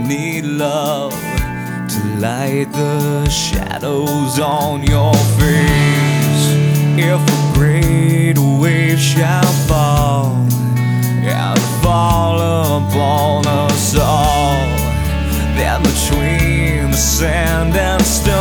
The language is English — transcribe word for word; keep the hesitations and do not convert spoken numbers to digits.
need love to light the shadows on your face. If a great wave shall fall and fall upon us all, then between the sand and stone